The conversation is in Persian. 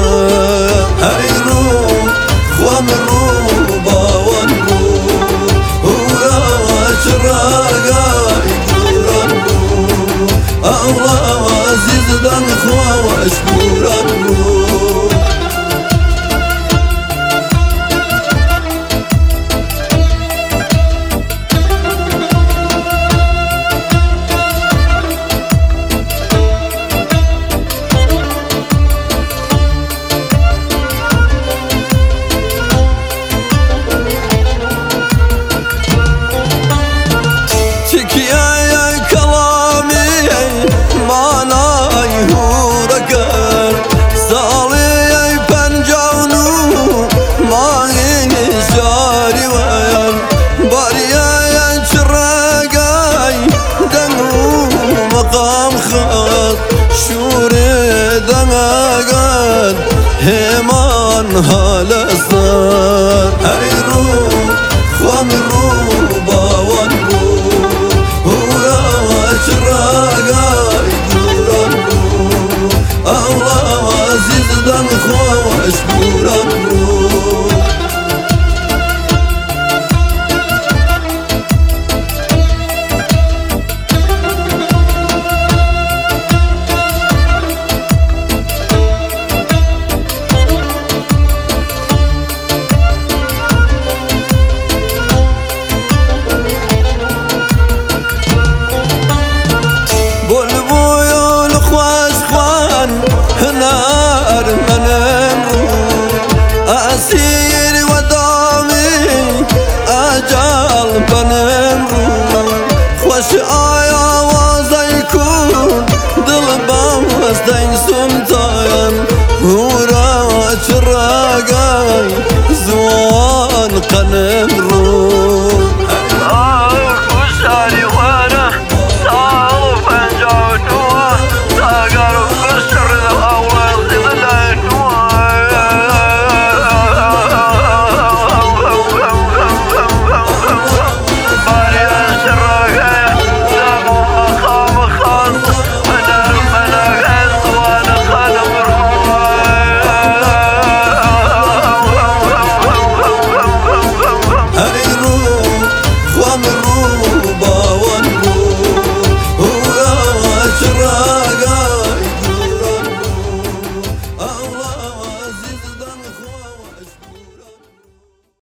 هاي رو خوام رو باون رو هورا شراقاي دوران رو الله عزيز دم خواش دوران رو يا كلامي ماناي هوركر صالي بنجاونو ماهي شاري وير باريا شراقاي دمو مقام خط شوري دماغان همان هلا صار هاي رو خوام رو باون رو شراقاي دوران رو الله عزيز دم خواش دوران رو بلبويل خواش خوان هنار منم أسير ودامي أجال بنم خوش آيا وزيكون دل بامستين سمتاين هورا شراقاي زوان قنم رو